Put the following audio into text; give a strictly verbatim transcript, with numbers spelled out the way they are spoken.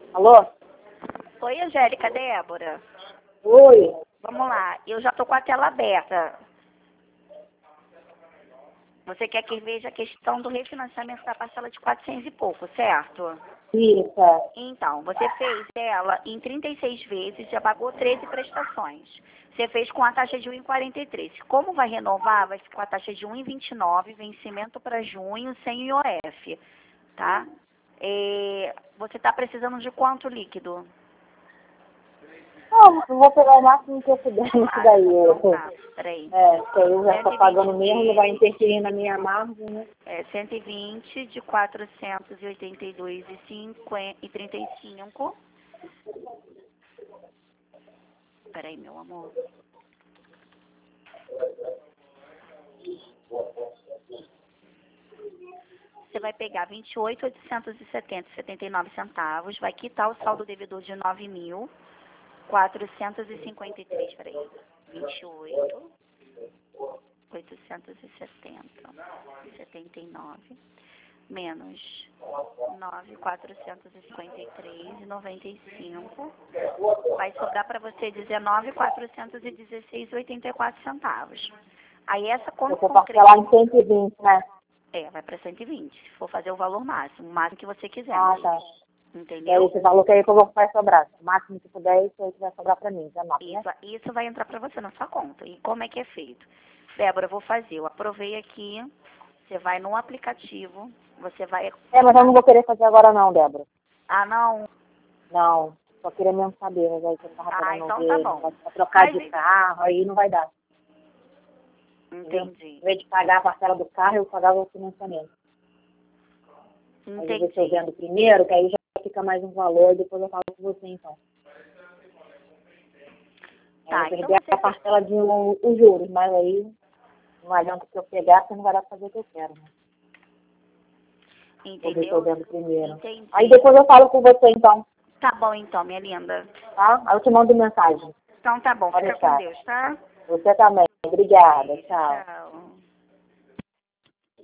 Alô? Oi, Angélica, Débora. Oi. Vamos lá, eu já tô com a tela aberta. Você quer que veja a questão do refinanciamento da parcela de quatrocentos e pouco, certo? Isso, é. Então, você fez ela em trinta e seis vezes, já pagou treze prestações. Você fez com a taxa de um vírgula quarenta e três. Como vai renovar, vai ficar com a taxa de um vírgula vinte e nove, vencimento para junho, sem I O F, tá? É, você está precisando de quanto líquido? Não, eu vou pegar o máximo que eu puder nisso Ah, daí. então Eu, tá, peraí. é, que eu já tô pagando mesmo, não vai cento e vinte interferir na minha margem, né? É, cento e vinte de quatrocentos e oitenta e dois e trinta e cinco. Peraí, meu amor. Você vai pegar vinte e oito mil oitocentos e setenta e setenta e nove centavos, vai quitar o saldo devedor de nove mil quatrocentos e cinquenta e três, peraí. vinte e oito mil oitocentos e setenta e setenta e nove menos nove mil quatrocentos e cinquenta e três e noventa e cinco. Vai sobrar para você dezenove mil quatrocentos e dezesseis e oitenta e quatro centavos. Aí essa Eu conta vou concreta parcelar em cento e vinte, né? é, vai para cento e vinte, se for fazer o valor máximo, o máximo que você quiser. Ah, tá. É Entendeu? esse valor que aí que eu vou vai sobrar. O máximo que puder, isso aí que vai sobrar pra mim, dezenove, né? Isso, isso vai entrar para você na sua conta. E como é que é feito? Débora, eu vou fazer. Eu aprovei aqui. Você vai no aplicativo. Você vai. É, mas eu não vou querer fazer agora não, Débora. Ah, não. Não, só queria mesmo saber, mas aí que eu tava Ah, querendo então ver, tá negócio bom. pra trocar Mas, de carro, aí não vai dar. Entendeu? entendi. Em vez de pagar a parcela do carro, eu pagava o financiamento. Aí eu vou ver se eu Entendi. vendo primeiro, que aí já fica mais um valor, depois eu falo com você então. Aí Tá, eu vou então perder você a parcela de um, os juros, mas aí não adianta que eu pegar, porque não vai dar pra fazer o que eu quero, né? Vou ver se eu entendeu? vendo primeiro. Entendi. Aí depois eu falo com você então, Tá bom então, minha linda. tá? Aí eu te mando mensagem. Então tá bom. Pode Fica com deixar. Deus, tá? Você também. Obrigada. Beijo, Tchau. tchau.